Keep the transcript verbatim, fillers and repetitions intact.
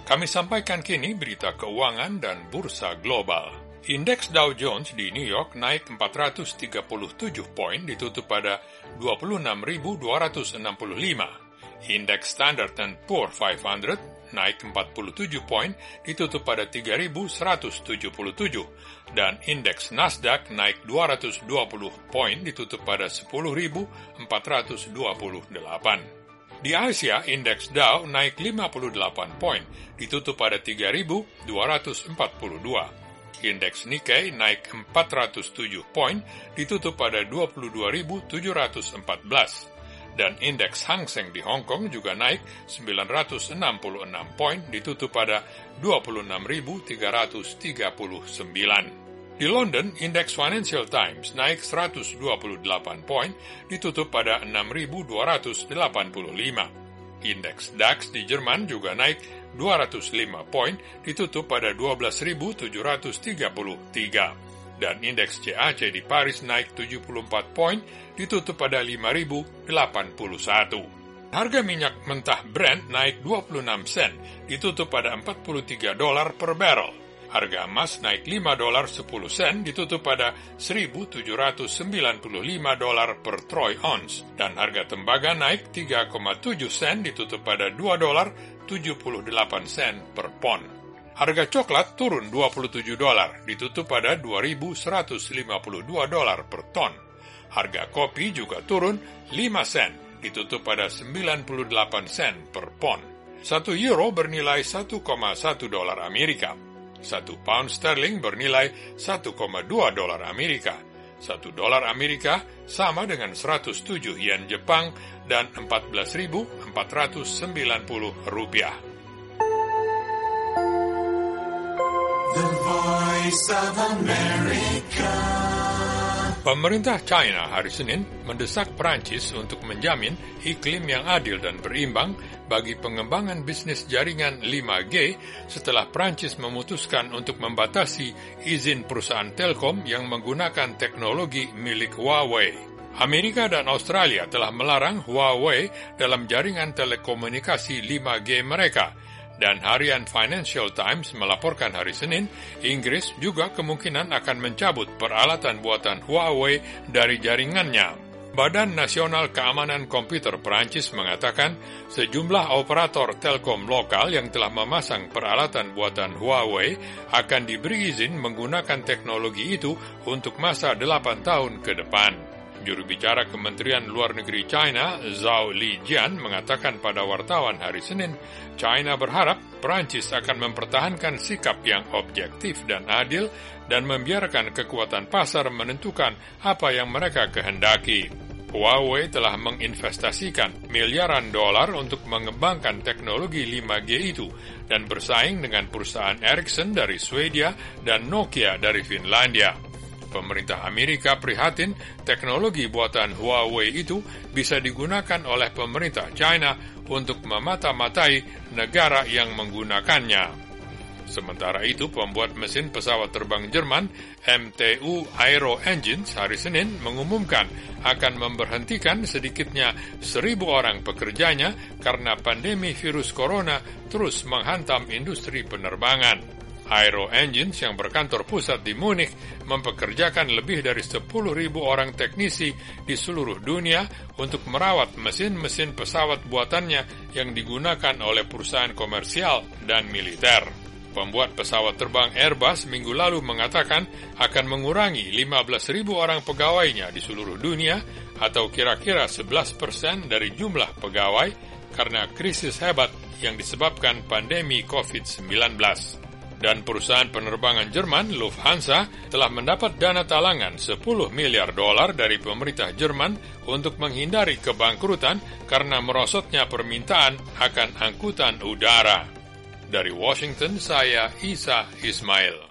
Kami sampaikan kini berita keuangan dan bursa global. Indeks Dow Jones di New York naik empat ratus tiga puluh tujuh poin ditutup pada dua puluh enam ribu dua ratus enam puluh lima. Indeks Standard and Poor's lima ratus naik empat puluh tujuh poin ditutup pada tiga ribu seratus tujuh puluh tujuh. Dan indeks Nasdaq naik dua ratus dua puluh poin ditutup pada sepuluh ribu empat ratus dua puluh delapan. Di Asia, indeks Dow naik lima puluh delapan poin, ditutup pada tiga ribu dua ratus empat puluh dua. Indeks Nikkei naik empat ratus tujuh poin, ditutup pada dua puluh dua ribu tujuh ratus empat belas. Dan indeks Hang Seng di Hong Kong juga naik sembilan ratus enam puluh enam poin, ditutup pada dua puluh enam ribu tiga ratus tiga puluh sembilan. Di London, indeks Financial Times naik seratus dua puluh delapan poin, ditutup pada enam ribu dua ratus delapan puluh lima. Indeks DAX di Jerman juga naik dua ratus lima poin, ditutup pada dua belas ribu tujuh ratus tiga puluh tiga. Dan indeks C A C di Paris naik tujuh puluh empat poin, ditutup pada lima ribu delapan puluh satu. Harga minyak mentah Brent naik dua puluh enam sen, ditutup pada empat puluh tiga dolar per barrel. Harga emas naik lima dolar sepuluh sen, ditutup pada seribu tujuh ratus sembilan puluh lima dolar per troy ounce. Dan harga tembaga naik tiga koma tujuh sen, ditutup pada dua dolar tujuh puluh delapan sen per pon. Harga coklat turun dua puluh tujuh dolar, ditutup pada dua ribu seratus lima puluh dua dolar per ton. Harga kopi juga turun lima sen, ditutup pada sembilan puluh delapan sen per pon. Satu euro bernilai satu koma satu dolar Amerika. Satu pound sterling bernilai satu koma dua dolar Amerika. Satu dolar Amerika sama dengan seratus tujuh yen Jepang dan empat belas ribu empat ratus sembilan puluh rupiah. The Voice of America. Pemerintah China hari Senin mendesak Prancis untuk menjamin iklim yang adil dan berimbang bagi pengembangan bisnis jaringan lima G setelah Prancis memutuskan untuk membatasi izin perusahaan Telkom yang menggunakan teknologi milik Huawei. Amerika dan Australia telah melarang Huawei dalam jaringan telekomunikasi lima G mereka. Dan harian Financial Times melaporkan hari Senin, Inggris juga kemungkinan akan mencabut peralatan buatan Huawei dari jaringannya. Badan Nasional Keamanan Komputer Perancis mengatakan sejumlah operator Telkom lokal yang telah memasang peralatan buatan Huawei akan diberi izin menggunakan teknologi itu untuk masa delapan tahun ke depan. Juru bicara Kementerian Luar Negeri China, Zhao Lijian, mengatakan pada wartawan hari Senin, China berharap Perancis akan mempertahankan sikap yang objektif dan adil dan membiarkan kekuatan pasar menentukan apa yang mereka kehendaki. Huawei telah menginvestasikan miliaran dolar untuk mengembangkan teknologi lima G itu dan bersaing dengan perusahaan Ericsson dari Swedia dan Nokia dari Finlandia. Pemerintah Amerika prihatin teknologi buatan Huawei itu bisa digunakan oleh pemerintah China untuk memata-matai negara yang menggunakannya. Sementara itu, pembuat mesin pesawat terbang Jerman M T U Aero Engines hari Senin mengumumkan akan memberhentikan sedikitnya seribu orang pekerjanya karena pandemi virus corona terus menghantam industri penerbangan. Aero Engines yang berkantor pusat di Munich mempekerjakan lebih dari sepuluh ribu orang teknisi di seluruh dunia untuk merawat mesin-mesin pesawat buatannya yang digunakan oleh perusahaan komersial dan militer. Pembuat pesawat terbang Airbus minggu lalu mengatakan akan mengurangi lima belas ribu orang pegawainya di seluruh dunia atau kira-kira sebelas persen dari jumlah pegawai karena krisis hebat yang disebabkan pandemi covid sembilan belas. Dan perusahaan penerbangan Jerman Lufthansa telah mendapat dana talangan sepuluh miliar dolar dari pemerintah Jerman untuk menghindari kebangkrutan karena merosotnya permintaan akan angkutan udara. Dari Washington, saya Isa Ismail.